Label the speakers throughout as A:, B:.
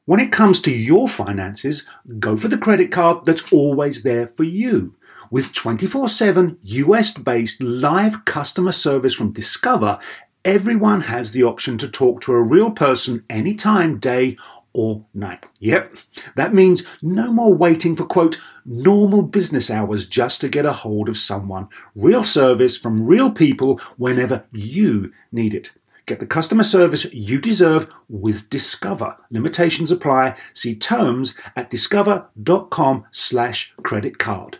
A: When it comes to your finances, go for the credit card that's always there for you. With 24/7 US-based live customer service from Discover, everyone has the option to talk to a real person anytime, day or night. Yep, that means no more waiting for, quote, normal business hours just to get a hold of someone. Real service from real people whenever you need it. Get the customer service you deserve with Discover. Limitations apply. See terms at discover.com/credit card.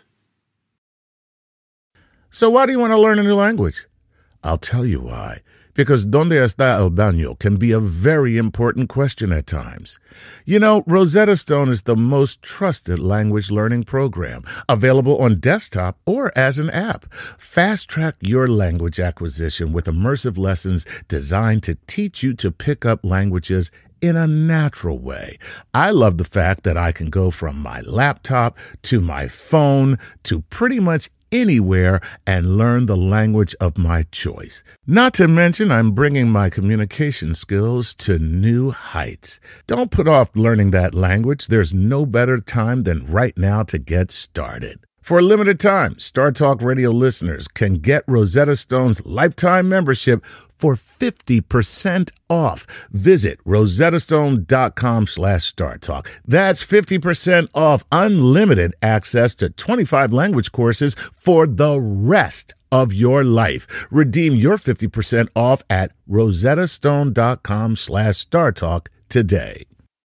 B: So why do you want to learn a new language? I'll tell you why. Because ¿Dónde está el baño? Can be a very important question at times. You know, Rosetta Stone is the most trusted language learning program, available on desktop or as an app. Fast-track your language acquisition with immersive lessons designed to teach you to pick up languages in a natural way. I love the fact that I can go from my laptop to my phone to pretty much anywhere and learn the language of my choice. Not to mention, I'm bringing my communication skills to new heights. Don't put off learning that language. There's no better time than right now to get started. For a limited time, Star Talk Radio listeners can get Rosetta Stone's lifetime membership for 50% off. Visit rosettastone.com/StarTalk. That's 50% off unlimited access to 25 language courses for the rest of your life. Redeem your 50% off at rosettastone.com/StarTalk today.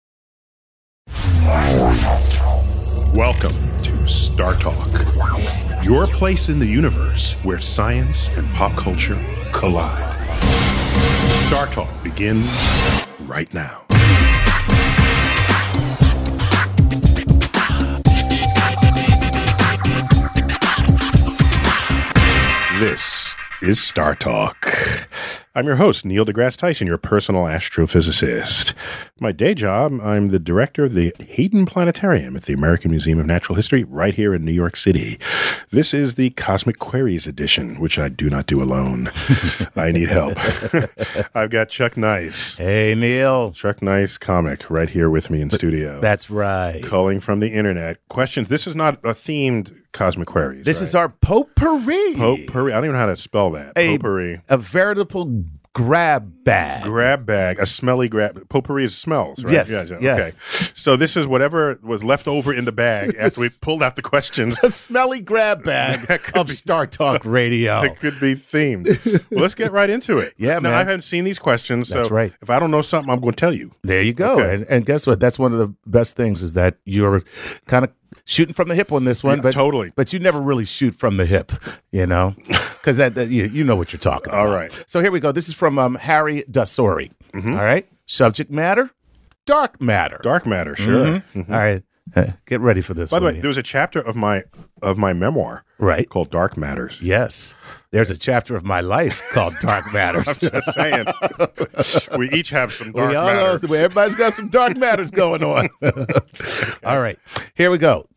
C: Welcome to Star Talk, your place in the universe where science and pop culture collide. Star Talk begins right now. This is Star Talk. I'm your host, Neil deGrasse Tyson, your personal astrophysicist. My day job, I'm the director of the Hayden Planetarium at the American Museum of Natural History right here in New York City. This is the Cosmic Queries edition, which I do not do alone. I need help. I've got Chuck Nice.
B: Hey, Neil.
C: Chuck Nice comic right here with me in studio.
B: That's right.
C: Calling from the internet. Questions. This is not a themed Cosmic Queries.
B: This is our potpourri.
C: Potpourri. I don't even know how to spell that. Potpourri.
B: A veritable grab bag.
C: Grab bag. A smelly grab. Potpourri is smells, right?
B: Yes.
C: Yeah,
B: yes.
C: Okay. So this is whatever was left over in the bag after we pulled out the questions.
B: A smelly grab bag of Star Talk Radio.
C: It could be themed. Well, let's get right into it.
B: Yeah,
C: now,
B: man.
C: I haven't seen these questions, so
B: That's right.
C: if I don't know something, I'm going to tell you.
B: There you go.
C: Okay.
B: And guess what? That's one of the best things is that you're kind of shooting from the hip on this one.
C: Yeah,
B: but
C: totally.
B: But you never really shoot from the hip, you know, because you know what you're talking about.
C: All right.
B: So here we go. This is from Harry Dasori.
C: Mm-hmm.
B: All right. Subject matter, dark matter.
C: Dark matter, sure.
B: Mm-hmm.
C: Mm-hmm.
B: All right. Get ready for this
C: By the
B: one.
C: way, there was a chapter of my memoir
B: right.
C: called Dark Matters.
B: Yes. There's a chapter of my life called Dark Matters.
C: I'm just saying. We each have some dark
B: we all
C: matter.
B: know, everybody's got some dark matters going on. All right. Here we go.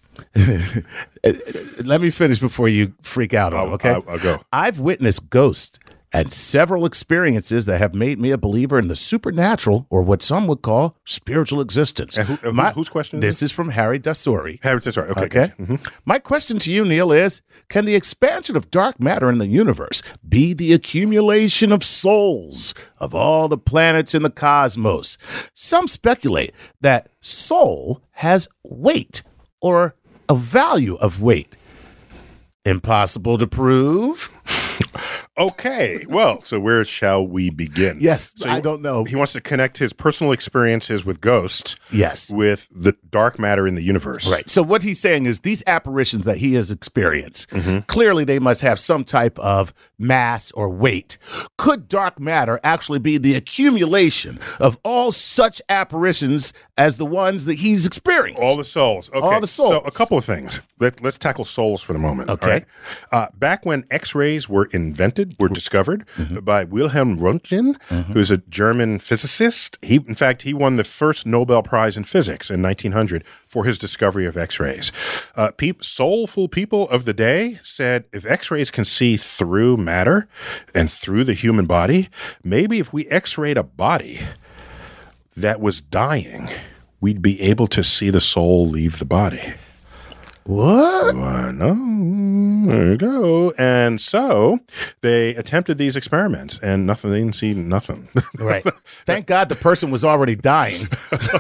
B: Let me finish before you freak out on it, okay?
C: I'll go.
B: I've witnessed ghosts and several experiences that have made me a believer in the supernatural, or what some would call spiritual existence.
C: And whose question is
B: this? This is from Harry Dasori.
C: Harry Dasori, okay.
B: Okay.
C: Mm-hmm.
B: My question to you, Neil, is, can the expansion of dark matter in the universe be the accumulation of souls of all the planets in the cosmos? Some speculate that soul has weight, or a value of weight. Impossible to prove?
C: Okay. Well, so where shall we begin?
B: Yes,
C: So
B: I don't know.
C: He wants to connect his personal experiences with ghosts
B: Yes.
C: with the dark matter in the universe.
B: Right. So what he's saying is these apparitions that he has experienced, clearly they must have some type of mass or weight. Could dark matter actually be the accumulation of all such apparitions as the ones that he's experienced?
C: All the souls. Okay.
B: All the souls.
C: So a couple of things. Let's tackle souls for the moment.
B: Okay.
C: All right? Back when X-rays were discovered by Wilhelm Röntgen, who's a German physicist. He won the first Nobel Prize in physics in 1900 for his discovery of X-rays. Soulful people of the day said, if X-rays can see through matter and through the human body, maybe if we X-rayed a body that was dying, we'd be able to see the soul leave the body.
B: What?
C: I know. There you go. And so they attempted these experiments, and nothing. They didn't see nothing.
B: Right. Thank God the person was already dying.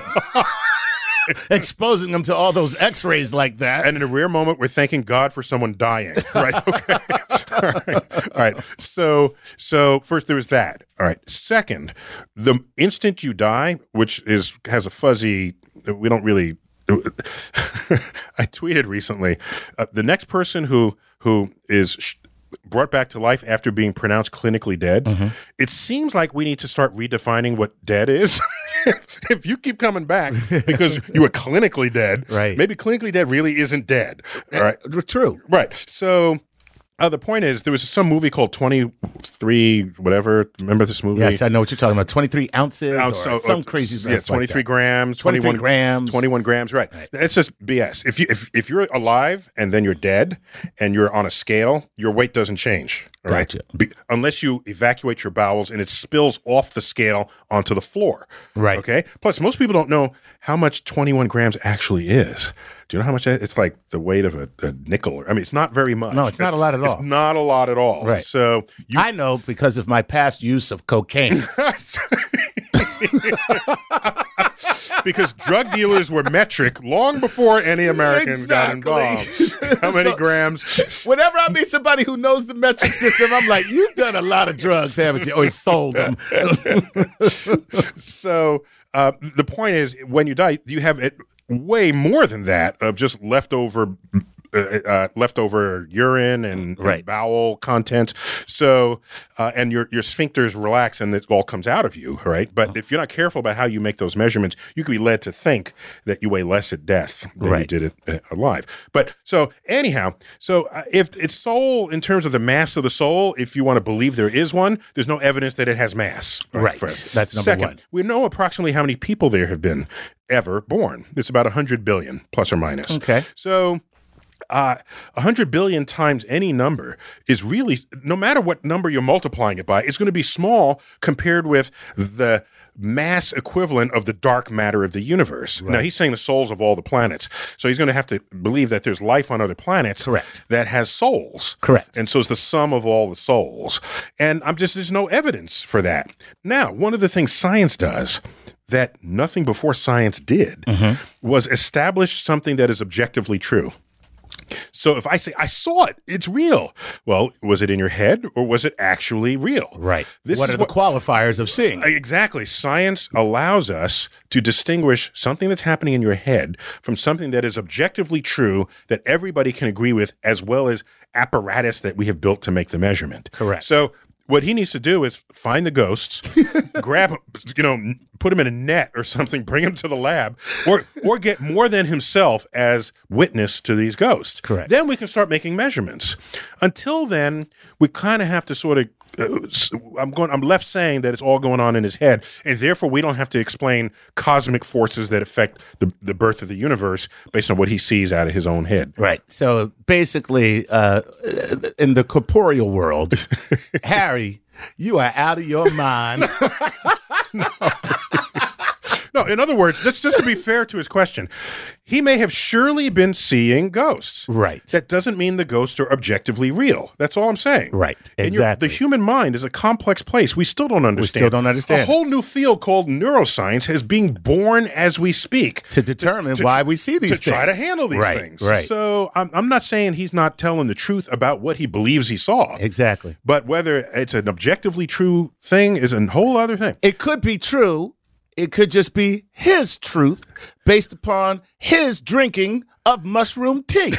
B: Exposing them to all those x-rays like that.
C: And in a rare moment, we're thanking God for someone dying. Right. Okay. All right. So first there was that. All right. Second, the instant you die, which has a fuzzy, we don't really. I tweeted recently, the next person who is brought back to life after being pronounced clinically dead, it seems like we need to start redefining what dead is. If you keep coming back because you were clinically dead,
B: right?
C: Maybe clinically dead really isn't dead. All right.
B: True.
C: Right. So the point is, there was some movie called 23 whatever. Remember this movie?
B: Yes, I know what you're talking about. 23 ounces or some crazy.
C: Yeah, 23 grams.
B: 23 grams.
C: 21 grams, right. It's just BS. If you're alive and then you're dead and you're on a scale, your weight doesn't change. All right?
B: Gotcha.
C: Unless you evacuate your bowels and it spills off the scale onto the floor.
B: Right.
C: Okay? Plus, most people don't know how much 21 grams actually is. Do you know how much it's like the weight of a nickel? I mean, it's not very much.
B: No, it's not a lot at all.
C: It's not a lot at all.
B: Right.
C: So
B: I know because of my past use of cocaine.
C: Because drug dealers were metric long before any American got involved. How many grams?
B: Whenever I meet somebody who knows the metric system, I'm like, you've done a lot of drugs, haven't you? Or you sold them.
C: So the point is, when you die, you have way more than that of just leftover urine and bowel contents. So, and your sphincters relax and it all comes out of you, right? But if you're not careful about how you make those measurements, you could be led to think that you weigh less at death than you did it alive. But so anyhow, if it's soul in terms of the mass of the soul, if you want to believe there is one, there's no evidence that it has mass.
B: Right. That's number
C: Second,
B: one.
C: we know approximately how many people there have been ever born. It's about 100 billion, plus or minus.
B: Okay.
C: So 100 billion times any number is really, no matter what number you're multiplying it by, it's going to be small compared with the mass equivalent of the dark matter of the universe. Right. Now, he's saying the souls of all the planets. So he's going to have to believe that there's life on other planets that has souls.
B: Correct.
C: And so it's the sum of all the souls. And there's no evidence for that. Now, one of the things science does that nothing before science did was establish something that is objectively true. So if I say, I saw it, it's real. Well, was it in your head or was it actually real?
B: Right. What are the qualifiers of seeing?
C: Exactly. Science allows us to distinguish something that's happening in your head from something that is objectively true that everybody can agree with, as well as apparatus that we have built to make the measurement.
B: Correct.
C: So what he needs to do is find the ghosts, grab them, put them in a net or something, bring them to the lab, or get more than himself as witness to these ghosts.
B: Correct.
C: Then we can start making measurements. Until then, we kind of have to sort of I'm left saying that it's all going on in his head, and therefore we don't have to explain cosmic forces that affect the birth of the universe based on what he sees out of his own head.
B: Right. So basically, in the corporeal world, Harry, you are out of your mind.
C: No, in other words, just to be fair to his question, he may have surely been seeing ghosts.
B: Right.
C: That doesn't mean the ghosts are objectively real. That's all I'm saying.
B: Right. Exactly.
C: The human mind is a complex place. We still don't understand. A whole new field called neuroscience is being born as we speak.
B: To determine why we see these things.
C: To try to handle these things.
B: Right.
C: So I'm not saying he's not telling the truth about what he believes he saw.
B: Exactly.
C: But whether it's an objectively true thing is a whole other thing.
B: It could be true. It could just be his truth based upon his drinking of mushroom tea.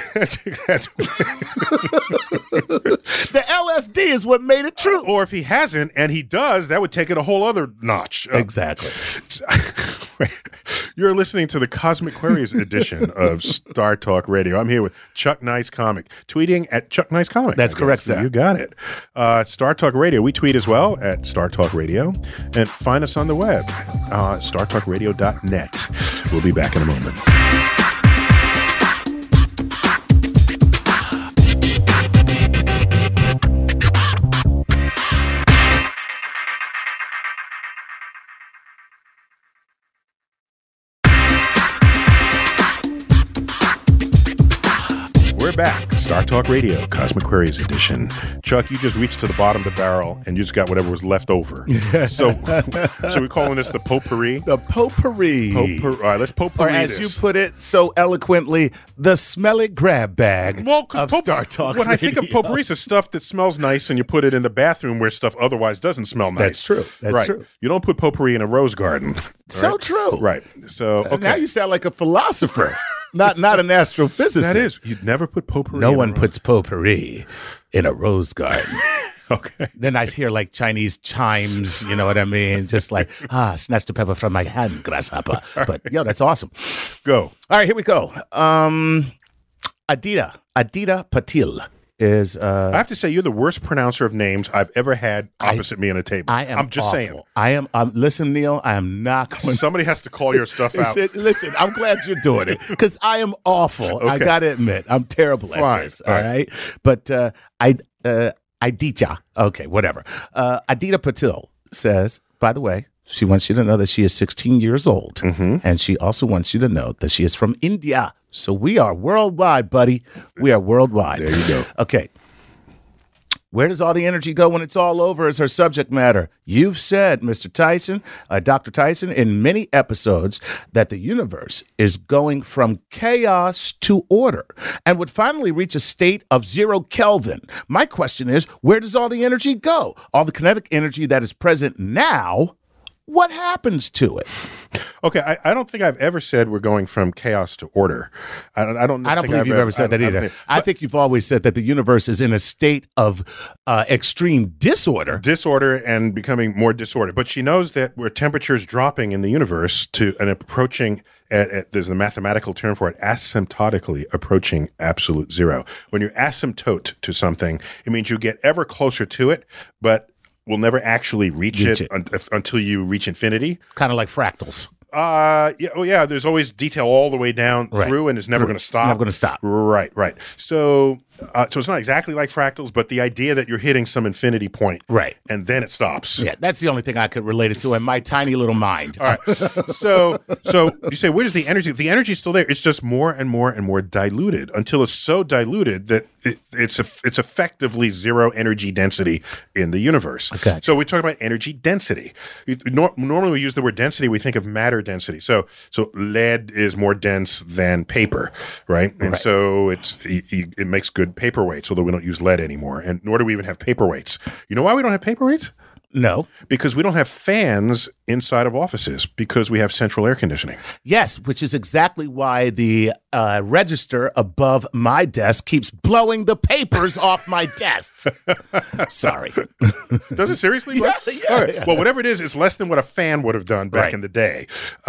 B: The LSD is what made it true.
C: Or if he hasn't and he does, that would take it a whole other notch.
B: Exactly.
C: You're listening to the Cosmic Queries edition of Star Talk Radio. I'm here with Chuck Nice Comic, tweeting at Chuck Nice Comic.
B: That's correct, sir.
C: You got it. Star Talk Radio. We tweet as well at Star Talk Radio. And find us on the web, startalkradio.net. We'll be back in a moment. back. Star Talk Radio, Cosmic Queries Edition. Chuck, you just reached to the bottom of the barrel and you just got whatever was left over. So we're calling this the potpourri?
B: The potpourri.
C: All right, let's potpourri
B: Or as
C: this.
B: you put it so eloquently, the smelly grab bag of Star Talk
C: When
B: Radio.
C: I think of potpourri, it's stuff that smells nice and you put it in the bathroom where stuff otherwise doesn't smell nice.
B: That's true. That's
C: right.
B: true.
C: You don't put potpourri in a rose garden.
B: So
C: right?
B: true.
C: Right. So, okay.
B: Now you sound like a philosopher, not an astrophysicist.
C: That is. You'd never put potpourri
B: No
C: in
B: one
C: a rose.
B: puts potpourri in a rose garden.
C: Okay.
B: Then I hear like Chinese chimes, you know what I mean? Just like, snatch the pepper from my hand, grasshopper. But, that's awesome.
C: Go.
B: All right, here we go. Aditya Patil is...
C: I have to say, you're the worst pronouncer of names I've ever had opposite me on a table. I'm just
B: awful.
C: saying.
B: Listen, Neil, I am not going
C: Somebody has to call your stuff out.
B: Listen, I'm glad you're doing it because I am awful. I
C: Okay.
B: got to admit, I'm terrible at
C: Fine.
B: this.
C: All
B: All right. But Aditya, okay, whatever. Aditya Patil says, by the way, she wants you to know that she is 16 years old.
C: Mm-hmm.
B: And she also wants you to know that she is from India. So we are worldwide, buddy. We are worldwide.
C: There you go.
B: Okay. Where does all the energy go when it's all over is her subject matter. You've said, Mr. Tyson, Dr. Tyson, in many episodes that the universe is going from chaos to order and would finally reach a state of 0 Kelvin. My question is, where does all the energy go? All the kinetic energy that is present now, what happens to it?
C: Okay, I don't think I've ever said we're going from chaos to order. I don't
B: believe you've ever said that either. I think you've always said that the universe is in a state of extreme disorder.
C: Disorder and becoming more disordered. But she knows that where temperature is dropping in the universe to an approaching, there's a mathematical term for it, asymptotically approaching absolute zero. When you asymptote to something, it means you get ever closer to it, but will never actually reach it. Until you reach infinity.
B: Kind of like fractals.
C: Yeah. There's always detail all the way down through, and it's never going to stop.
B: It's never going to stop.
C: Right. So it's not exactly like fractals, but the idea that you're hitting some infinity point,
B: right,
C: and then it stops.
B: Yeah, that's the only thing I could relate it to in my tiny little mind.
C: All right. So you say, where's the energy? The energy is still there. It's just more and more and more diluted until it's so diluted that it's effectively zero energy density in the universe.
B: Okay.
C: So we talk about energy density. Normally we use the word density. We think of matter density. So lead is more dense than paper, right? And so it makes good paperweights, although we don't use lead anymore, and nor do we even have paperweights. You know why we don't have paperweights?
B: No.
C: Because we don't have fans inside of offices because we have central air conditioning.
B: Yes, which is exactly why the register above my desk keeps blowing the papers off my desk. Sorry.
C: Does it seriously?
B: Yeah.
C: All right. Well, whatever it is, it's less than what a fan would have done back in the day.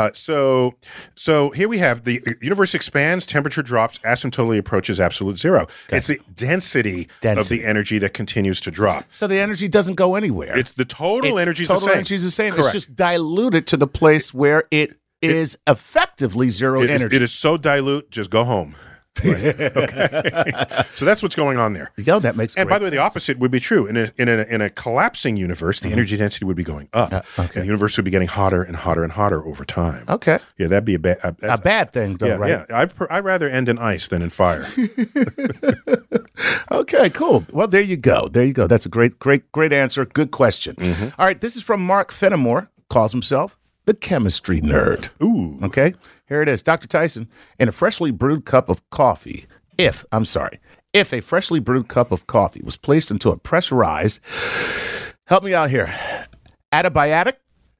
C: So here we have the universe expands, temperature drops, asymptotically approaches absolute zero. Okay. It's the density of the energy that continues to drop.
B: So the energy doesn't go anywhere.
C: It's the total energy is the same.
B: Energy is the same.
C: Correct.
B: It's just diluted to the place where it is effectively zero energy.
C: It is so dilute, just go home. Right. Okay. So that's what's going on there.
B: Yo, that makes.
C: And by the way,
B: sense.
C: the opposite would be true. In a collapsing universe, the energy density would be going up, and the universe would be getting hotter and hotter and hotter over time.
B: Okay.
C: Yeah, that'd be a
B: bad thing, though, right?
C: Yeah, I'd rather end in ice than in fire.
B: Okay, cool. Well, there you go. That's a great answer. Good question. Mm-hmm. All right, this is from Mark Fenimore, calls himself the chemistry nerd.
C: Ooh.
B: Okay, here it is. Dr. Tyson, in a freshly brewed cup of coffee, if a freshly brewed cup of coffee was placed into a pressurized, help me out here, adiabatic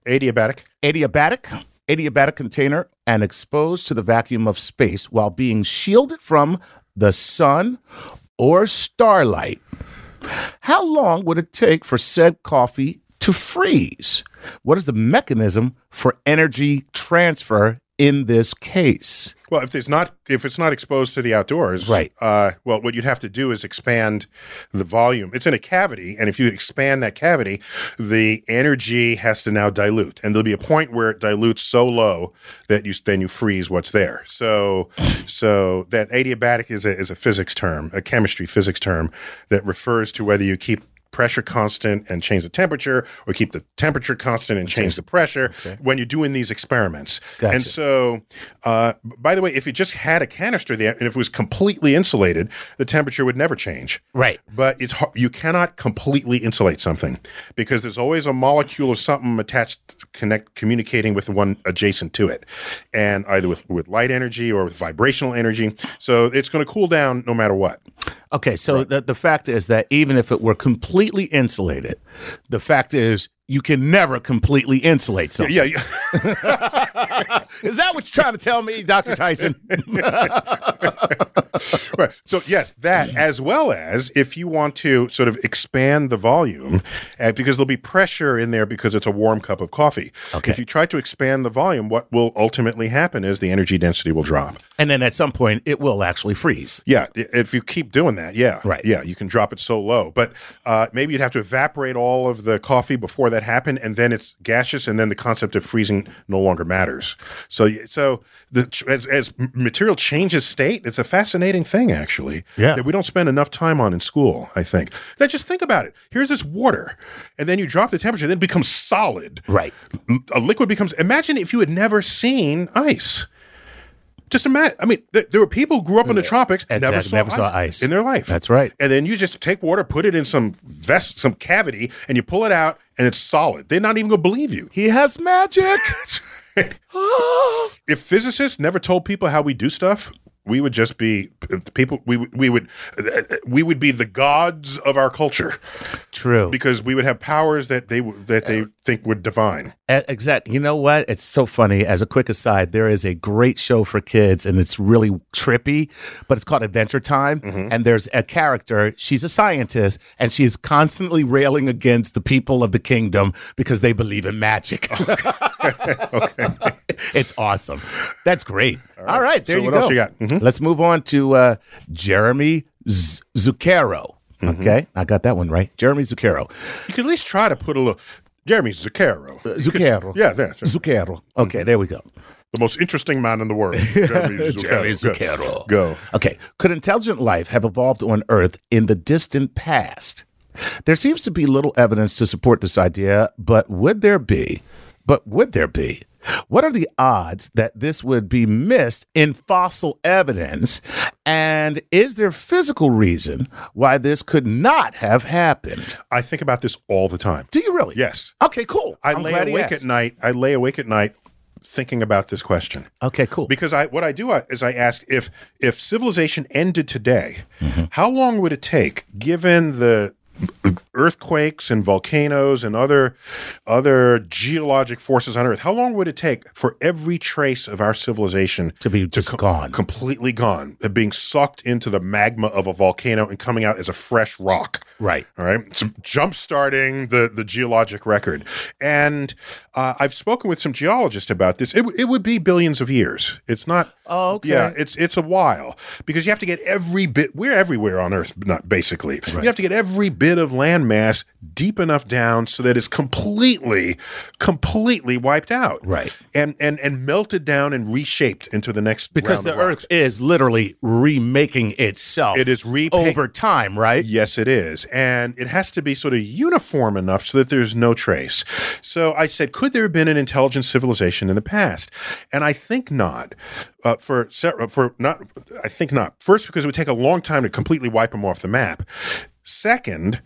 B: container and exposed to the vacuum of space while being shielded from the sun or starlight, how long would it take for said coffee to freeze? What is the mechanism for energy transfer in this case?
C: Well, if it's not exposed to the outdoors,
B: right?
C: Well, what you'd have to do is expand the volume. It's in a cavity, and if you expand that cavity, the energy has to now dilute, and there'll be a point where it dilutes so low that you freeze what's there. So that adiabatic is a physics term, a chemistry physics term that refers to whether you keep pressure constant and change the temperature, or keep the temperature constant and change the pressure when you're doing these experiments.
B: Gotcha.
C: And so, by the way, if you just had a canister there and if it was completely insulated, the temperature would never change.
B: Right.
C: But it's you cannot completely insulate something because there's always a molecule of something attached, communicating with the one adjacent to it, and either with light energy or with vibrational energy. So it's going to cool down no matter what.
B: Okay, so the fact is that even if it were completely insulated, the fact is you can never completely insulate something.
C: Yeah.
B: Is that what you're trying to tell me, Dr. Tyson?
C: Right. So yes, that as well as if you want to sort of expand the volume, because there'll be pressure in there because it's a warm cup of coffee.
B: Okay.
C: If you try to expand the volume, what will ultimately happen is the energy density will drop.
B: And then at some point, it will actually freeze.
C: Yeah, if you keep doing that, yeah.
B: Right.
C: Yeah, you can drop it so low. But maybe you'd have to evaporate all of the coffee before that happened, and then it's gaseous, and then the concept of freezing no longer matters. So as material changes state, it's a fascinating thing, actually, that we don't spend enough time on in school, I think. Just think about it. Here's this water, and then you drop the temperature, then it becomes solid.
B: Right.
C: A liquid becomes – imagine if you had never seen ice. Just imagine. I mean, there were people who grew up in the tropics, never saw ice in their life.
B: That's right.
C: And then you just take water, put it in some cavity, and you pull it out, and it's solid. They're not even going to believe you.
B: He has magic.
C: If physicists never told people how we do stuff, we would just be people. We would be the gods of our culture.
B: True,
C: because we would have powers that they think were divine.
B: Exactly. You know what? It's so funny. As a quick aside, there is a great show for kids, and it's really trippy, but it's called Adventure Time. Mm-hmm. And there's a character. She's a scientist, and she is constantly railing against the people of the kingdom because they believe in magic. Okay. It's awesome. That's great. All right, there you go.
C: What else you got? Mm-hmm.
B: Let's move on to Jeremy Zucchero. Mm-hmm. Okay, I got that one right. Jeremy Zucchero.
C: You could at least try to put a little Jeremy Zucchero.
B: Zucchero.
C: Yeah, there.
B: Zucchero. Okay, there we go.
C: The most interesting man in the world, Jeremy Zucchero.
B: Jeremy Zucchero.
C: Go.
B: Okay, could intelligent life have evolved on Earth in the distant past? There seems to be little evidence to support this idea, but would there be? What are the odds that this would be missed in fossil evidence? And is there physical reason why this could not have happened?
C: I think about this all the time.
B: Do you really?
C: Yes.
B: Okay, cool.
C: I lay awake at night thinking about this question.
B: Okay, cool.
C: Because what I do is I ask if civilization ended today, how long would it take, given the earthquakes and volcanoes and other geologic forces on Earth, how long would it take for every trace of our civilization
B: to be just gone?
C: Completely gone, being sucked into the magma of a volcano and coming out as a fresh rock.
B: Right.
C: All right. So jump-starting the geologic record. And I've spoken with some geologists about this. It would be billions of years. It's not.
B: Oh, okay.
C: Yeah, it's a while because you have to get every bit. We're everywhere on Earth, basically. Right. You have to get every bit of landmass deep enough down so that it's completely wiped out.
B: Right.
C: And melted down and reshaped into the next
B: because
C: round
B: the Earth is literally remaking itself.
C: It is
B: over time, right?
C: Yes, it is. And it has to be sort of uniform enough so that there's no trace. So I said, could there have been an intelligent civilization in the past? And I think not. I think not. First, because it would take a long time to completely wipe them off the map. Second,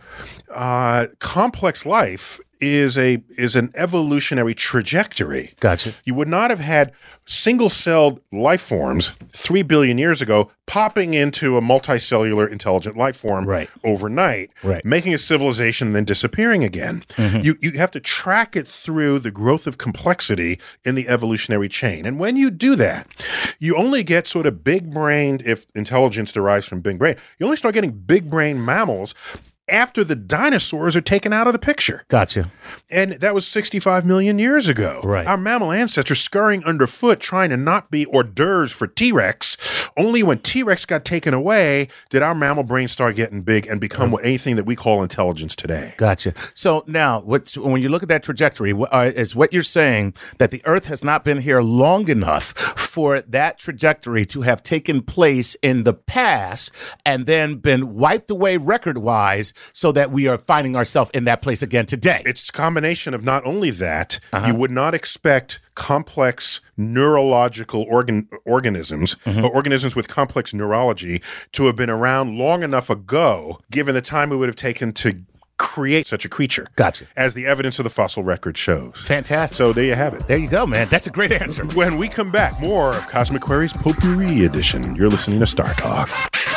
C: complex life is an evolutionary trajectory.
B: Gotcha.
C: You would not have had single-celled life forms 3 billion years ago popping into a multicellular intelligent life form overnight, making a civilization, then disappearing again. Mm-hmm. You have to track it through the growth of complexity in the evolutionary chain. And when you do that, you only get sort of big-brained, if intelligence derives from big brain, you only start getting big-brain mammals after the dinosaurs are taken out of the picture.
B: Gotcha.
C: And that was 65 million years ago.
B: Right.
C: Our mammal ancestors scurrying underfoot trying to not be hors d'oeuvres for T-Rex Only when T-Rex got taken away did our mammal brain start getting big and become anything that we call intelligence today.
B: Gotcha. So now, when you look at that trajectory, is what you're saying that the Earth has not been here long enough for that trajectory to have taken place in the past and then been wiped away record-wise so that we are finding ourselves in that place again today?
C: It's a combination of not only that, you would not expect complex neurological organisms, organisms with complex neurology, to have been around long enough ago, given the time it would have taken to create such a creature.
B: Gotcha.
C: As the evidence of the fossil record shows.
B: Fantastic.
C: So there you have it.
B: There you go, man. That's a great answer.
C: When we come back, more of Cosmic Queries Potpourri Edition. You're listening to Star Talk.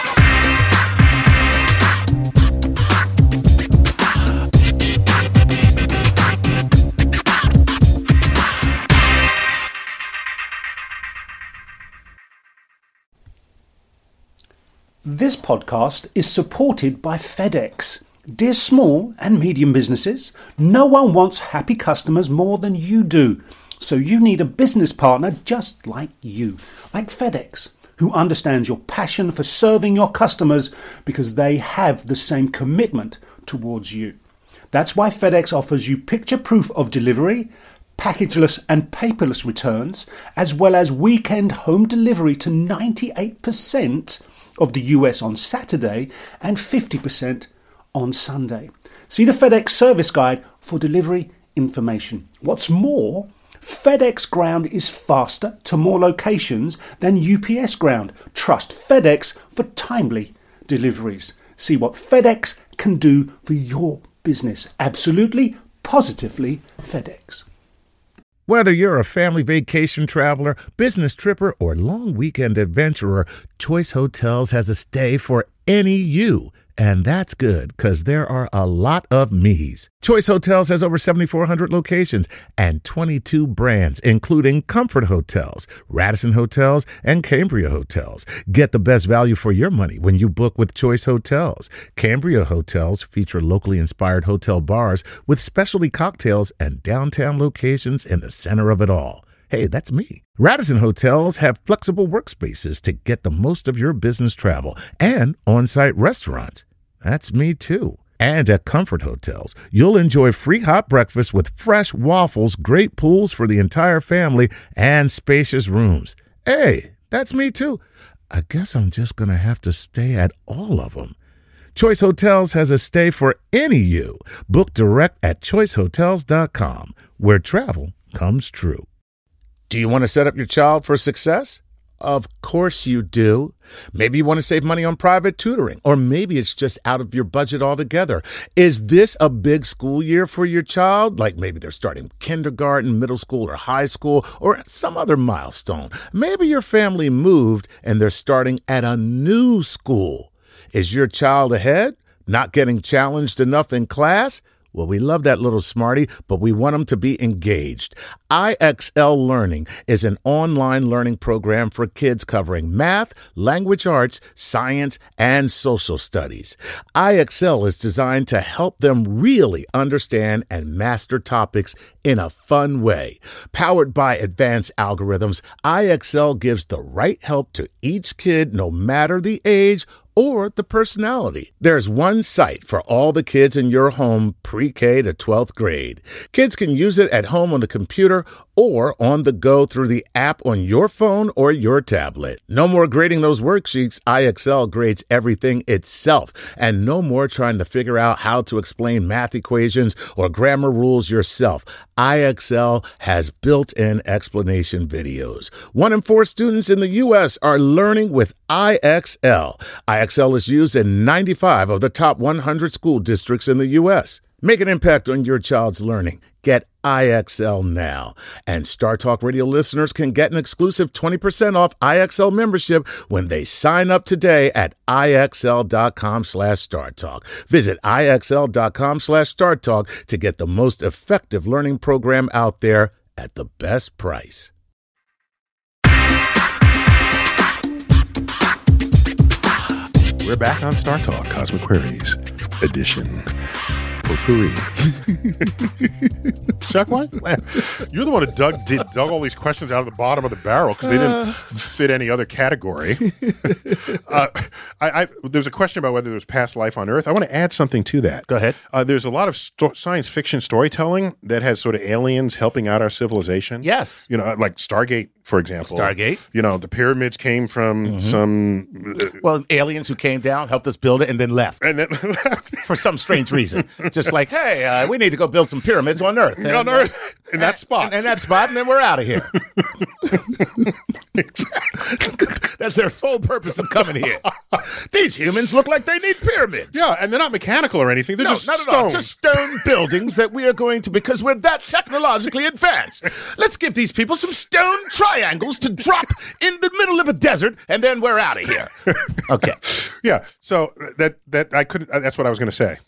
A: This podcast is supported by FedEx. Dear small and medium businesses, no one wants happy customers more than you do. So you need a business partner just like you, like FedEx, who understands your passion for serving your customers because they have the same commitment towards you. That's why FedEx offers you picture proof of delivery, packageless and paperless returns, as well as weekend home delivery to 98% of the US on Saturday and 50% on Sunday. See the FedEx service guide for delivery information. What's more, FedEx Ground is faster to more locations than UPS Ground. Trust FedEx for timely deliveries. See what FedEx can do for your business. Absolutely, positively FedEx.
B: Whether you're a family vacation traveler, business tripper, or long weekend adventurer, Choice Hotels has a stay for any you. And that's good, because there are a lot of me's. Choice Hotels has over 7,400 locations and 22 brands, including Comfort Hotels, Radisson Hotels, and Cambria Hotels. Get the best value for your money when you book with Choice Hotels. Cambria Hotels feature locally inspired hotel bars with specialty cocktails and downtown locations in the center of it all. Hey, that's me. Radisson Hotels have flexible workspaces to get the most of your business travel and on-site restaurants. That's me too. And at Comfort Hotels, you'll enjoy free hot breakfast with fresh waffles, great pools for the entire family, and spacious rooms. Hey, that's me too. I guess I'm just going to have to stay at all of them. Choice Hotels has a stay for any you. Book direct at choicehotels.com, where travel comes true. Do you want to set up your child for success? Of course you do. Maybe you want to save money on private tutoring, or maybe it's just out of your budget altogether. Is this a big school year for your child? Like maybe they're starting kindergarten, middle school, or high school, or some other milestone. Maybe your family moved and they're starting at a new school. Is your child ahead? Not getting challenged enough in class? Well, we love that little smarty, but we want them to be engaged. IXL Learning is an online learning program for kids covering math, language arts, science, and social studies. IXL is designed to help them really understand and master topics in a fun way. Powered by advanced algorithms, IXL gives the right help to each kid, no matter the age or the personality. There's one site for all the kids in your home pre-K to 12th grade. Kids can use it at home on the computer or on the go through the app on your phone or your tablet. No more grading those worksheets. IXL grades everything itself. And no more trying to figure out how to explain math equations or grammar rules yourself. IXL has built-in explanation videos. 1 in 4 students in the U.S. are learning with IXL. IXL is used in 95 of the top 100 school districts in the U.S. Make an impact on your child's learning. Get IXL now. And Star Talk Radio listeners can get an exclusive 20% off IXL membership when they sign up today at IXL.com/StarTalk. Visit IXL.com/StarTalk to get the most effective learning program out there at the best price.
C: We're back on Star Talk, Cosmic Queries Edition. Potpourri. Chuck, why? You're the one who dug all these questions out of the bottom of the barrel because they didn't fit any other category. There's a question about whether there's past life on Earth. I want to add something to that.
B: Go ahead.
C: There's a lot of science fiction storytelling that has sort of aliens helping out our civilization.
B: Yes.
C: You know, like Stargate, for example.
B: Stargate.
C: You know, the pyramids came from some...
B: Well, aliens who came down, helped us build it, and then left.
C: And then
B: for some strange reason. Just like, hey, we need to go build some pyramids on Earth.
C: On Earth, in that spot.
B: In that spot, and then we're out of here. That's their sole purpose of coming here. These humans look like they need pyramids.
C: Yeah, and they're not mechanical or anything. They're just
B: not
C: stone.
B: at all. Just stone buildings that we are going to, because we're that technologically advanced. Let's give these people some stone triangles to drop in the middle of a desert, and then we're out of here. Okay.
C: Yeah, so that I couldn't. That's what I was going to say.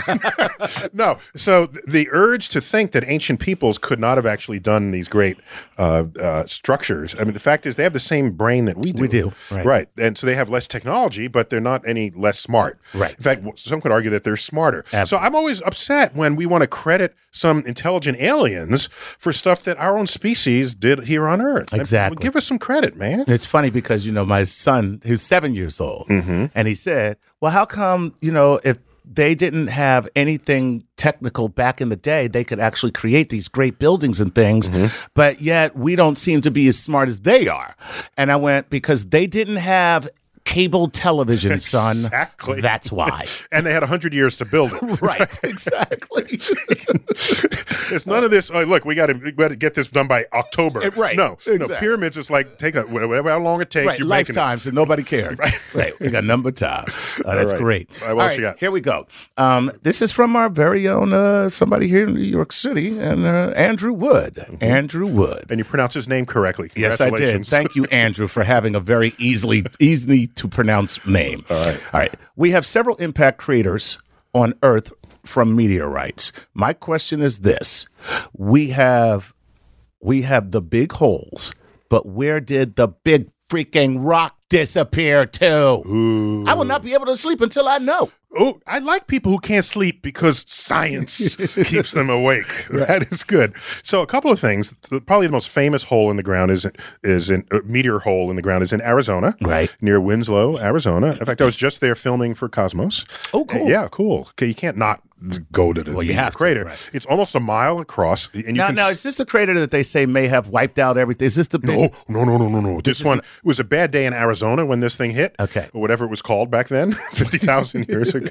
C: No, so the urge to think that ancient peoples could not have actually done these great structures. I mean, the fact is they have the same brain that we do.
B: We do,
C: right? And so they have less technology, but they're not any less smart.
B: Right.
C: In fact, some could argue that they're smarter.
B: Absolutely.
C: So I'm always upset when we want to credit some intelligent aliens for stuff that our own species did here on Earth.
B: Exactly.
C: Give us some credit, man.
B: It's funny because, my son, who's 7 years old, and he said, well, how come, if they didn't have anything technical back in the day, they could actually create these great buildings and things, but yet we don't seem to be as smart as they are. And I went, because they didn't have cable television, son.
C: Exactly.
B: That's why.
C: And they had 100 years to build it.
B: Right, exactly.
C: There's none of this. Oh, look, we got to get this done by October.
B: Right.
C: No,
B: exactly.
C: No. Pyramids is like take whatever how long it takes.
B: Right,
C: You're
B: lifetimes, and nobody cared. Right. We got number of time. That's
C: right.
B: great.
C: All right, what else you got?
B: Here we go. This is from our very own somebody here in New York City, and Andrew Wood. Andrew Wood.
C: And you pronounce his name correctly.
B: Yes, I did. Thank you, Andrew, for having a very easy to pronounce name. All right. We have several impact craters on Earth from meteorites. My question is this: we have the big holes, but where did the big freaking rock disappear to?
C: Ooh.
B: I will not be able to sleep until I know.
C: Oh, I like people who can't sleep because science keeps them awake. That is good. So a couple of things. Probably the most famous hole in the ground is in meteor hole in the ground is in Arizona,
B: right
C: near Winslow, Arizona. In fact, I was just there filming for Cosmos.
B: Oh, cool.
C: Yeah, cool. Okay, you can't not go to the crater.
B: Right.
C: It's almost a mile across. And
B: now, is this the crater that they say may have wiped out everything? Is this the big...
C: No. This one, it was a bad day in Arizona when this thing hit.
B: Okay.
C: Or whatever it was called back then, 50,000 years ago.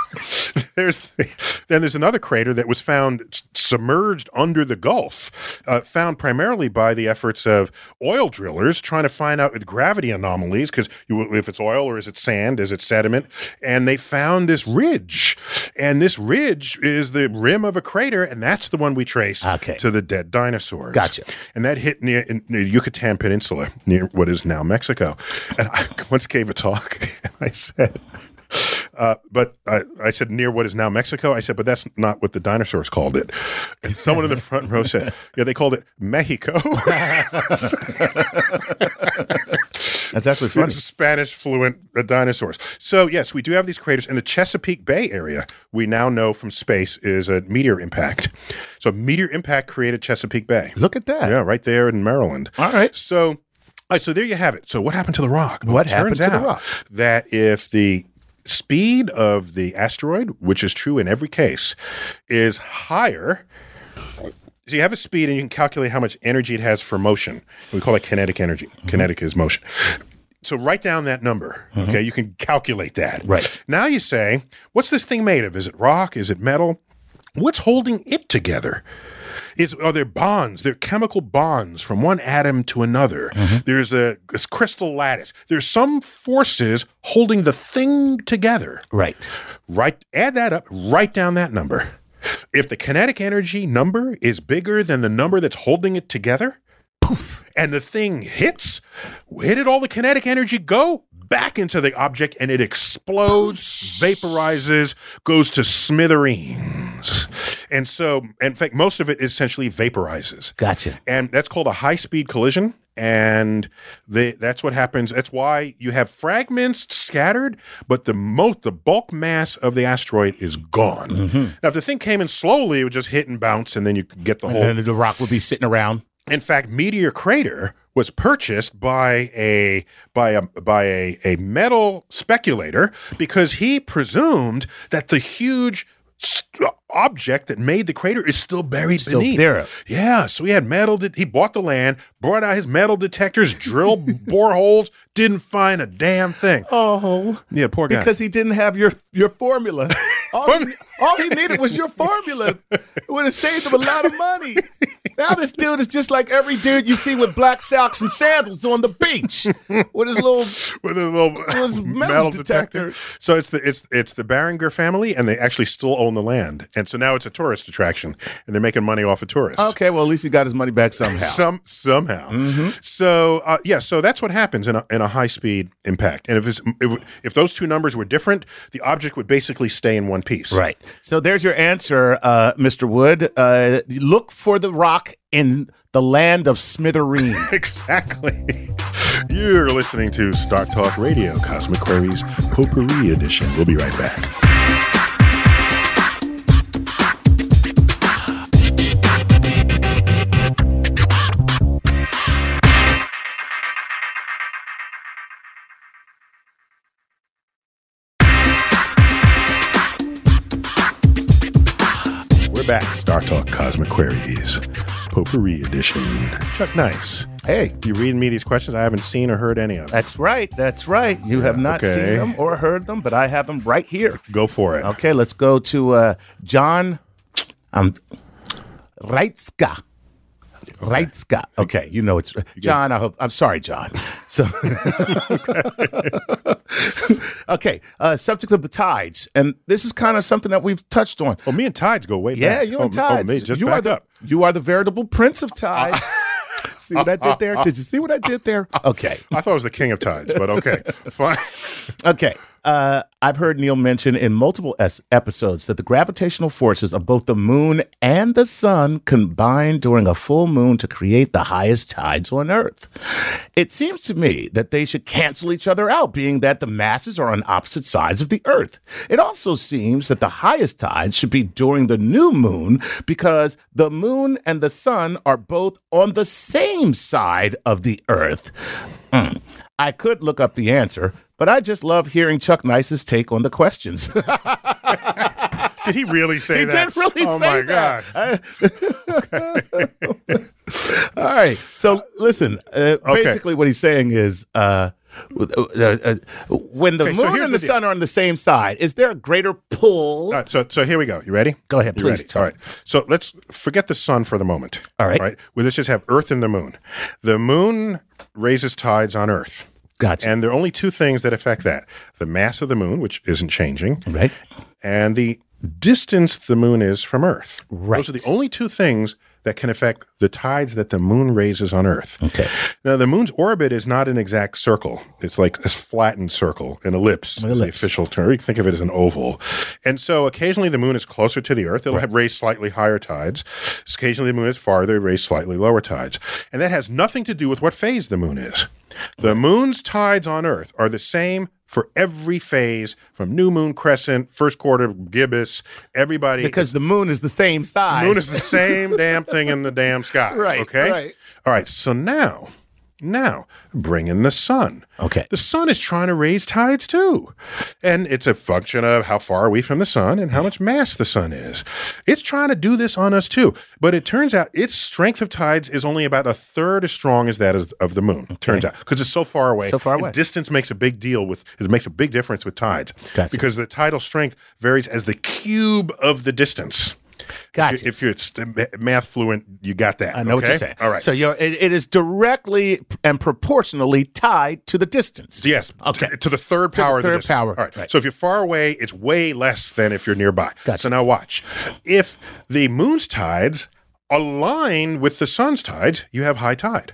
C: Then there's another crater that was found submerged under the Gulf, found primarily by the efforts of oil drillers trying to find out with gravity anomalies, because if it's oil or is it sand, is it sediment, and they found this ridge, and this ridge is the rim of a crater, and that's the one we trace to the dead dinosaurs.
B: Gotcha.
C: And that hit near Yucatan Peninsula, near what is now Mexico. And I once gave a talk, and I said... but I said near what is now Mexico. I said, but that's not what the dinosaurs called it. And someone in the front row said, yeah, they called it Mexico.
B: That's actually funny.
C: It's Spanish fluent dinosaurs. So yes, we do have these craters in the Chesapeake Bay area. We now know from space is a meteor impact. So meteor impact created Chesapeake Bay.
B: Look at that.
C: Yeah, right there in Maryland.
B: All right.
C: So there you have it. So what happened to the rock? Well,
B: what happened to the rock?
C: That if the speed of the asteroid, which is true in every case, is higher. So you have a speed and you can calculate how much energy it has for motion. We call it kinetic energy. Kinetic is motion. So write down that number, okay? You can calculate that.
B: Right.
C: Now you say, what's this thing made of? Is it rock? Is it metal? What's holding it together? Are there bonds? There are chemical bonds from one atom to another. There's a crystal lattice. There's some forces holding the thing together.
B: Right.
C: Add that up. Write down that number. If the kinetic energy number is bigger than the number that's holding it together, poof, and the thing hits, where did all the kinetic energy go? back into the object and it explodes, vaporizes, goes to smithereens. And so, in fact, most of it essentially vaporizes.
B: Gotcha.
C: And that's called a high-speed collision. And that's what happens. That's why you have fragments scattered, but the bulk mass of the asteroid is gone. Now, if the thing came in slowly, it would just hit and bounce, and then you get the whole.
B: And then the rock would be sitting around.
C: In fact, Meteor Crater was purchased by a metal speculator because he presumed that the huge object that made the crater is still buried beneath.
B: There.
C: Yeah, so he had he bought the land, brought out his metal detectors, drilled boreholes, didn't find a damn thing.
B: Oh.
C: Yeah, poor guy.
B: Because he didn't have your formula. All he needed was your formula. It would have saved him a lot of money. Now this dude is just like every dude you see with black socks and sandals on the beach with his little metal detector.
C: So it's the Barringer family, and they actually still own the land, and so now it's a tourist attraction, and they're making money off of tourists.
B: Okay, well at least he got his money back somehow.
C: Somehow. So so that's what happens in a high speed impact, and if those two numbers were different, the object would basically stay in one piece.
B: Right. So there's your answer, Mr. Wood. Look for the rock in the land of Smithereen.
C: Exactly. You're listening to Star Talk Radio, Cosmic Queries Potpourri Edition. We'll be right back. Back, Star Talk Cosmic Queries, Potpourri Edition. Chuck Nice.
B: Hey.
C: You reading me these questions? I haven't seen or heard any of them.
B: That's right. You have not seen them or heard them, but I have them right here.
C: Go for it.
B: Okay, let's go to John Reitzka. Reitzka. Okay, you know it's John. I'm sorry, John. So, okay. Subject of the tides, and this is kind of something that we've touched on.
C: Well, me and tides go way back.
B: Yeah, you and tides.
C: Me, just back up.
B: You are the veritable prince of tides. See what I did there? Did you see what I did there? Okay.
C: I thought it was the king of tides, but okay, fine.
B: Okay. I've heard Neil mention in multiple episodes that the gravitational forces of both the moon and the sun combine during a full moon to create the highest tides on Earth. It seems to me that they should cancel each other out, being that the masses are on opposite sides of the Earth. It also seems that the highest tides should be during the new moon because the moon and the sun are both on the same side of the Earth. I could look up the answer, but I just love hearing Chuck Nice's take on the questions.
C: Did he really say that?
B: He did really say that.
C: Oh, my God.
B: All right. So, listen, basically what he's saying is when the moon and the sun are on the same side, is there a greater pull?
C: So here we go. You ready?
B: Go ahead, please.
C: All right. So let's forget the sun for the moment.
B: All right.
C: Well, let's just have Earth and the moon. The moon raises tides on Earth.
B: Gotcha.
C: And there are only two things that affect that. The mass of the moon, which isn't changing.
B: Right.
C: And the distance the moon is from Earth.
B: Right.
C: Those are the only two things that can affect the tides that the moon raises on Earth.
B: Okay.
C: Now, the moon's orbit is not an exact circle. It's like a flattened circle, an ellipse is the official term. You can think of it as an oval. And so occasionally the moon is closer to the Earth. It'll raise slightly higher tides. Occasionally the moon is farther, raise slightly lower tides. And that has nothing to do with what phase the moon is. The moon's tides on Earth are the same for every phase, from new moon, crescent, first quarter, gibbous, everybody.
B: Because the moon is the same size.
C: The moon is the same damn thing in the damn sky.
B: Right.
C: Okay?
B: Right.
C: All right. So now, bring in the sun.
B: Okay.
C: The sun is trying to raise tides too. And it's a function of how far are we from the sun and how much mass the sun is. It's trying to do this on us too. But it turns out its strength of tides is only about a third as strong as that of the moon. Okay. Turns out. Because it's so far away.
B: So far away.
C: Distance makes a big difference with tides.
B: Gotcha.
C: Because the tidal strength varies as the cube of the distance.
B: Gotcha.
C: If you're math fluent, you got that.
B: I know what you're saying.
C: All right.
B: So it is directly and proportionally tied to the distance.
C: Yes.
B: Okay.
C: To the third power.
B: To the third
C: of the distance.
B: power.
C: All right.
B: Right.
C: So if you're far away, it's way less than if you're nearby.
B: Gotcha.
C: So now watch. If the moon's tides align with the sun's tides, you have high tide.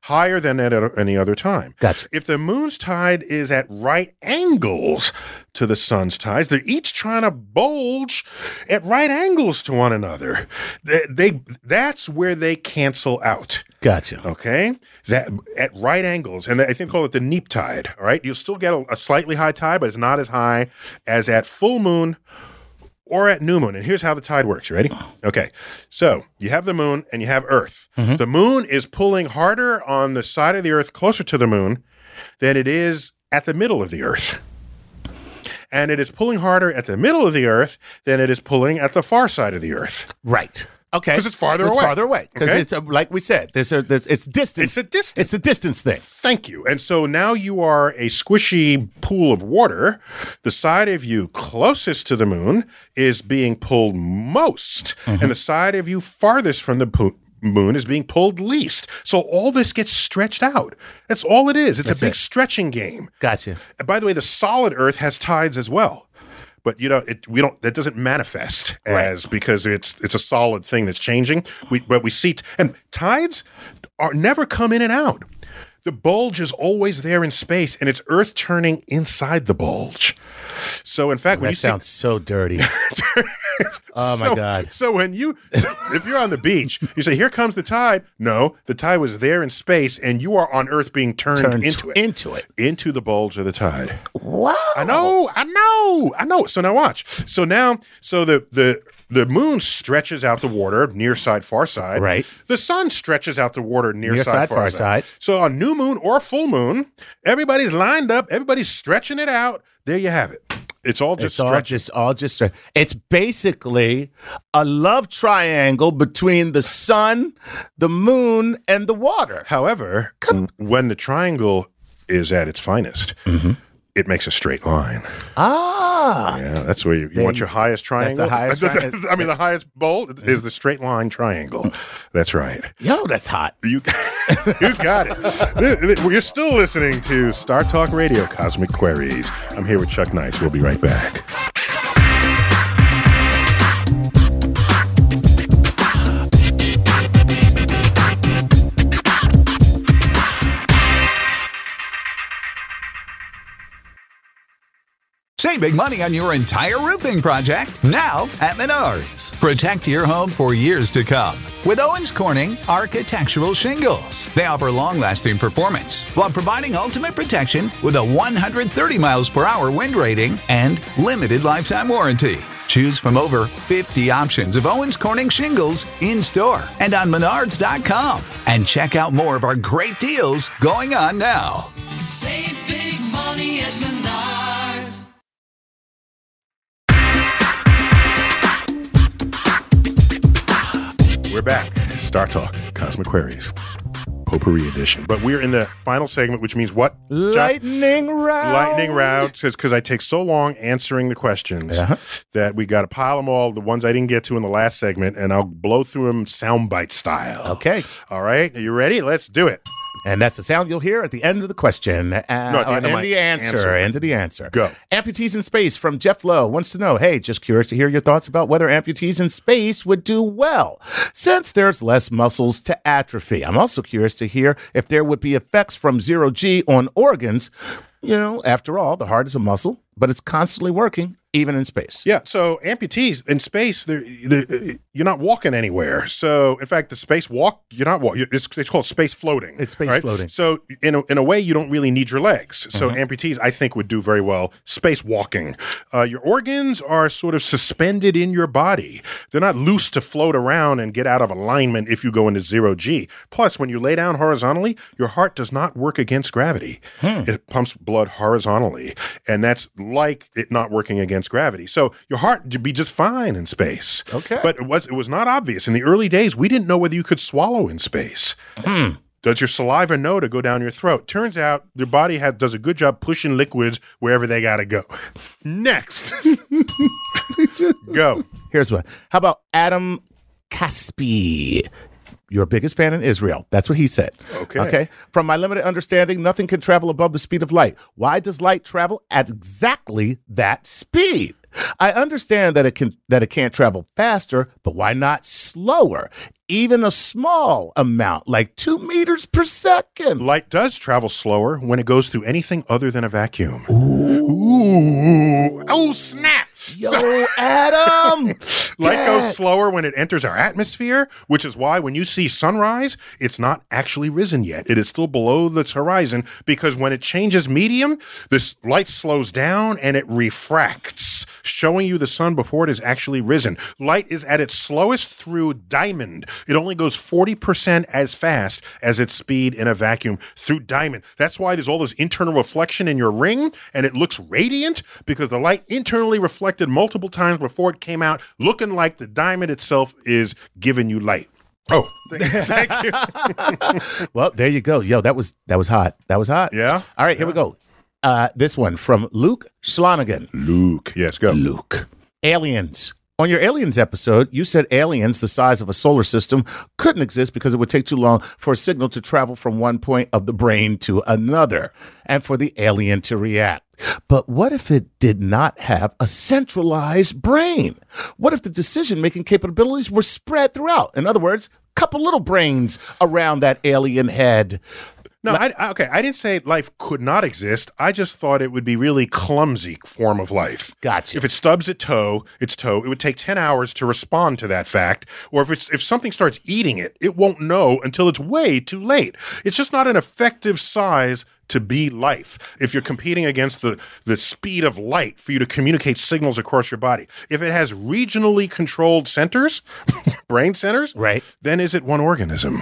C: higher than at any other time.
B: Gotcha.
C: If the moon's tide is at right angles to the sun's tides, they're each trying to bulge at right angles to one another. That's where they cancel out.
B: Gotcha.
C: Okay? That at right angles. And I think they call it the neap tide. All right? You'll still get a slightly high tide, but it's not as high as at full moon or at new moon. And here's how the tide works. You ready? Okay. So you have the moon and you have Earth. Mm-hmm. The moon is pulling harder on the side of the Earth closer to the moon than it is at the middle of the Earth. And it is pulling harder at the middle of the Earth than it is pulling at the far side of the Earth.
B: Right. Okay.
C: Because it's farther away.
B: It's farther away. Because
C: Okay?
B: it's, like we said, it's distance.
C: It's a distance.
B: It's a distance thing.
C: Thank you. And so now you are a squishy pool of water. The side of you closest to the moon is being pulled most, and the side of you farthest from the moon is being pulled least. So all this gets stretched out. That's all it is. It's a big stretching game.
B: Gotcha.
C: And by the way, the solid Earth has tides as well. But that doesn't manifest as because it's a solid thing that's changing. But we see and tides never come in and out. The bulge is always there in space, and it's Earth turning inside the bulge. So in fact, when you
B: sounds so dirty. Oh my God.
C: So if you're on the beach, you say, "Here comes the tide." No, the tide was there in space, and you are on Earth being turned into the bulge of the tide.
B: Wow.
C: I know. So now watch. So the moon stretches out the water, near side, far side.
B: Right.
C: The sun stretches out the water, near side, far side. So on new moon or full moon, everybody's lined up, everybody's stretching it out. There you have it. It's all just stretching.
B: It's basically a love triangle between the sun, the moon, and the water.
C: However, when the triangle is at its finest, it makes a straight line. Yeah, that's where you want your highest triangle.
B: That's the highest triangle.
C: I mean, the highest bowl is the straight line triangle. That's right.
B: Yo, that's hot.
C: You got it. You're still listening to Star Talk Radio Cosmic Queries. I'm here with Chuck Nice. We'll be right back.
D: Save big money on your entire roofing project now at Menards. Protect your home for years to come with Owens Corning Architectural Shingles. They offer long-lasting performance while providing ultimate protection with a 130 miles per hour wind rating and limited lifetime warranty. Choose from over 50 options of Owens Corning shingles in-store and on Menards.com. And check out more of our great deals going on now.
E: Save big money at Menards.
C: We're back. Star Talk, Cosmic Queries, Potpourri Edition. But we're in the final segment, which means what?
B: Lightning round.
C: Lightning round, because I take so long answering the questions that we got to pile them all, the ones I didn't get to in the last segment, and I'll blow through them soundbite style.
B: Okay.
C: All right. Are you ready? Let's do it.
B: And that's the sound you'll hear at the end of the question.
C: At the end of
B: the answer. End of the answer.
C: Go.
B: Amputees in Space from Jeff Lowe wants to know, hey, just curious to hear your thoughts about whether amputees in space would do well, since there's less muscles to atrophy. I'm also curious to hear if there would be effects from zero G on organs. You know, after all, the heart is a muscle, but it's constantly working, even in space.
C: Yeah, so amputees in space, you're not walking anywhere. So, in fact, the space walk, you're not walking. It's called space floating.
B: It's space floating.
C: So, in a way, you don't really need your legs. So, amputees, I think, would do very well space walking. Your organs are sort of suspended in your body. They're not loose to float around and get out of alignment if you go into zero G. Plus, when you lay down horizontally, your heart does not work against gravity. It pumps blood horizontally, and that's like it not working against gravity. So your heart would be just fine in space.
B: Okay.
C: But it was not obvious. In the early days, we didn't know whether you could swallow in space. Does your saliva know to go down your throat? Turns out your body does a good job pushing liquids wherever they got to go. Next. Go.
B: Here's one. How about Adam Caspi? Your biggest fan in Israel. That's what he said. Okay. From my limited understanding, nothing can travel above the speed of light. Why does light travel at exactly that speed? I understand that it can't travel faster, but why not slower? Even a small amount, like 2 meters per second.
C: Light does travel slower when it goes through anything other than a vacuum. Ooh. Oh, snap!
B: Yo, Adam!
C: Light goes slower when it enters our atmosphere, which is why when you see sunrise, it's not actually risen yet. It is still below the horizon because when it changes medium, this light slows down and it refracts, showing you the sun before it is actually risen. Light is at its slowest through diamond. It only goes 40% as fast as its speed in a vacuum through diamond. That's why there's all this internal reflection in your ring, and it looks radiant because the light internally reflected multiple times before it came out, looking like the diamond itself is giving you light. Oh, thank you.
B: Well, there you go. Yo, that was hot. That was hot.
C: Yeah?
B: All right, here we go. This one from Luke Schlonigan.
C: Luke. Yes, go.
B: Luke. Aliens. On your Aliens episode, you said aliens the size of a solar system couldn't exist because it would take too long for a signal to travel from one point of the brain to another and for the alien to react. But what if it did not have a centralized brain? What if the decision-making capabilities were spread throughout? In other words, a couple little brains around that alien head.
C: No, I didn't say life could not exist. I just thought it would be really clumsy form of life.
B: Gotcha.
C: If it stubs its toe, it would take 10 hours to respond to that fact. Or if something starts eating it, it won't know until it's way too late. It's just not an effective size to be life. If you're competing against the speed of light for you to communicate signals across your body. If it has regionally controlled centers, brain centers,
B: right,
C: then is it one organism?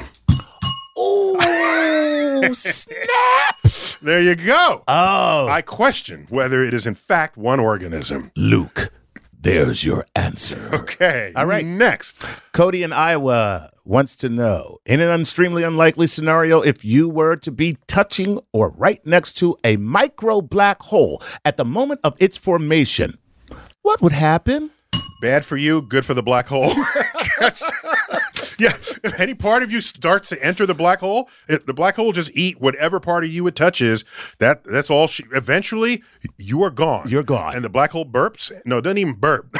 B: Oh, snap!
C: There you go.
B: Oh.
C: I question whether it is in fact one organism.
B: Luke, there's your answer.
C: Okay.
B: All right.
C: Next.
B: Cody in Iowa wants to know, in an extremely unlikely scenario, if you were to be touching or right next to a micro black hole at the moment of its formation, what would happen?
C: Bad for you, good for the black hole. Yeah, if any part of you starts to enter the black hole, the black hole just eat whatever part of you it touches. That's all. Eventually, you are gone.
B: You're gone.
C: And the black hole burps. No, it doesn't even burp.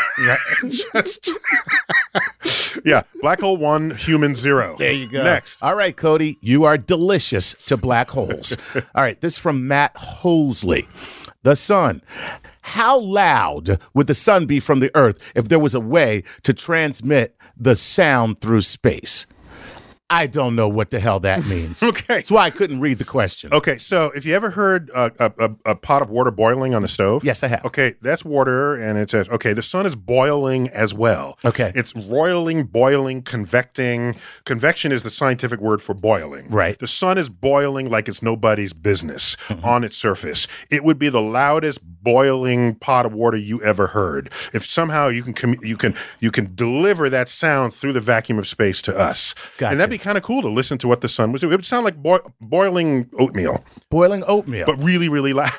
C: Yeah, black hole 1, human 0.
B: There you go.
C: Next.
B: All right, Cody, you are delicious to black holes. All right, this is from Matt Hosley. The sun. How loud would the sun be from the earth if there was a way to transmit the sound through space? I don't know what the hell that means.
C: Okay.
B: That's why I couldn't read the question.
C: Okay, so if you ever heard a pot of water boiling on the stove?
B: Yes, I have.
C: Okay, that's water, and it says, okay, the sun is boiling as well.
B: Okay.
C: It's roiling, boiling, convecting. Convection is the scientific word for boiling.
B: Right.
C: The sun is boiling like it's nobody's business on its surface. It would be the loudest boiling pot of water you ever heard. If somehow you can deliver that sound through the vacuum of space to us.
B: Gotcha.
C: And that'd be kind of cool to listen to what the sun was doing. It would sound like boiling oatmeal,
B: Boiling oatmeal.
C: but really, really loud.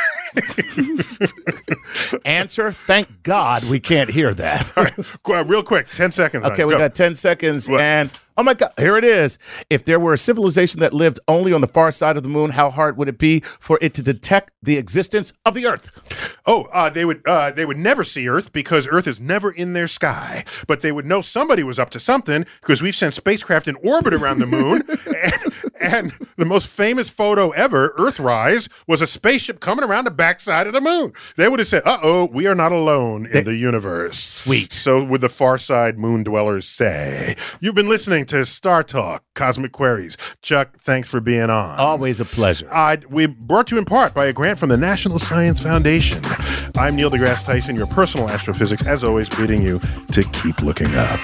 B: Answer, thank God we can't hear that.
C: All right, real quick, 10 seconds.
B: Okay, we
C: Go.
B: got 10 seconds,
C: What?
B: and oh my God, here it is. If there were a civilization that lived only on the far side of the moon, how hard would it be for it to detect the existence of the Earth?
C: Oh, they would never see Earth because Earth is never in their sky. But they would know somebody was up to something because we've sent spacecraft in orbit around the moon. and the most famous photo ever, Earthrise, was a spaceship coming around the backside of the moon. They would have said, uh-oh, we are not alone in the universe.
B: Sweet.
C: So would the far side moon dwellers say. You've been listening to Star Talk, Cosmic Queries. Chuck, thanks for being on.
B: Always a pleasure.
C: We brought to you in part by a grant from the National Science Foundation. I'm Neil deGrasse Tyson, your personal astrophysics, as always, bidding you to keep looking up.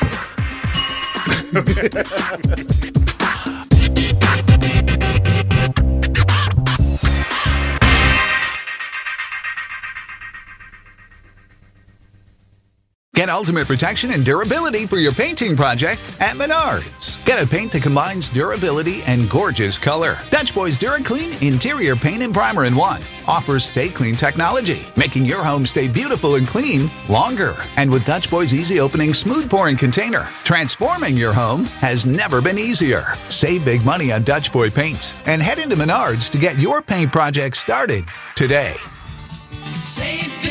D: Get ultimate protection and durability for your painting project at Menards. Get a paint that combines durability and gorgeous color. Dutch Boys DuraClean Interior Paint and Primer in 1 offers Stay Clean technology, making your home stay beautiful and clean longer. And with Dutch Boys Easy Opening Smooth Pouring Container, transforming your home has never been easier. Save big money on Dutch Boy paints and head into Menards to get your paint project started today.
E: Save